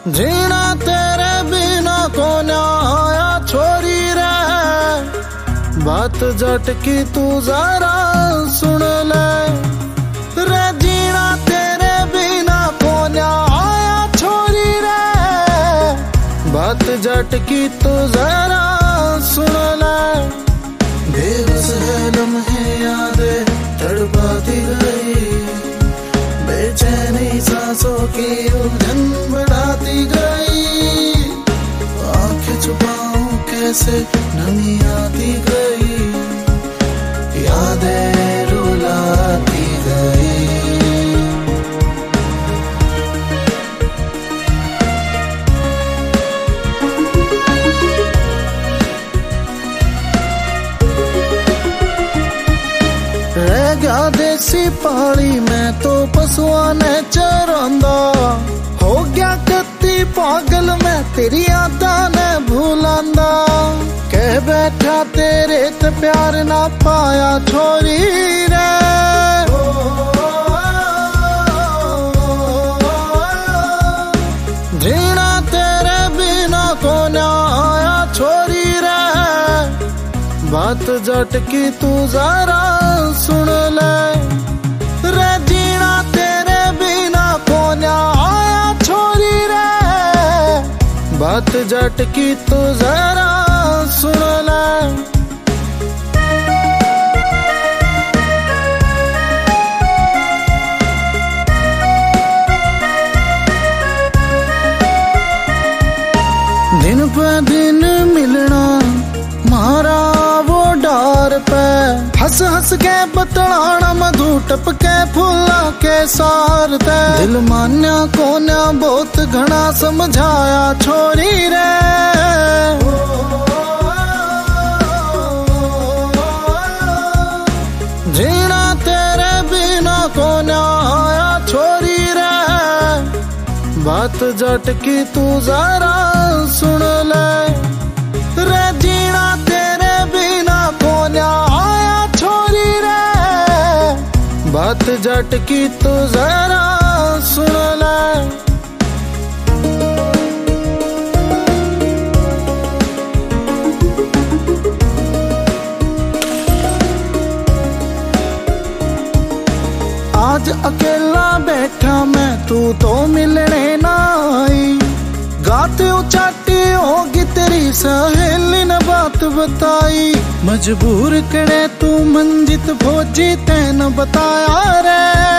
जीना तेरे बिना को ना आया छोरी रे, बात जट की तू जरा सुन ले रे। जीना तेरे बिना को ना आया छोरी रे, बात जट की तू जरा सुन ले। बेबस है लम्हे यादें तड़पाती गई, बेचैनी सांसों की उलझन बढ़ाती गई। आंखें छुपाऊं कैसे नमी आती गई, यादें रुलाती गई। रह गया देसी पहाड़ी में तो पशुआ ने चरांदा, हो गया कत्ती पागल में तेरी यादां ने भूलांदा। कह बैठा तेरे ते प्यार ना पाया छोरी रे, जीना तेरे बिना को ना आया छोरी रे, बात जट की तू जरा सुन ले रे। जीना तेरे बिना को ना आया छोरी रे, बात जट की तू जरा सुन ले। दिन पे दिन मिलना मारा वो डार पे, हंस हंस के बतलाना मधु टपके फूला के सार ते। दिल मान्या कोन्या बहुत घना समझाया छोरी रे, जीना तेरे बिना को ना आया छोरी रे, बात जट की तू जरा सुन ले रे। जीना तेरे बिना को ना आया छोरी रे, बात जट की तू जरा सुन ले। आज अकेला बैठा मैं तू तो मिलने ना आई, गाते उचाटी होगी तेरी सहेली ने बात बताई। मजबूर करे तू मंजित भोजी तैन बताया रे,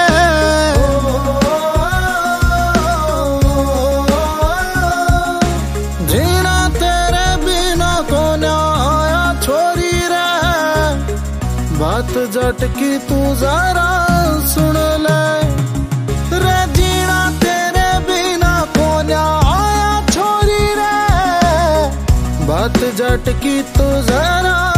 जीना तेरे बिना को ना आया छोरी रे, बात जट की तू जरा सुन ले रे। जीना तेरे बिना को ना आया छोरी रे, बात जट की तू जरा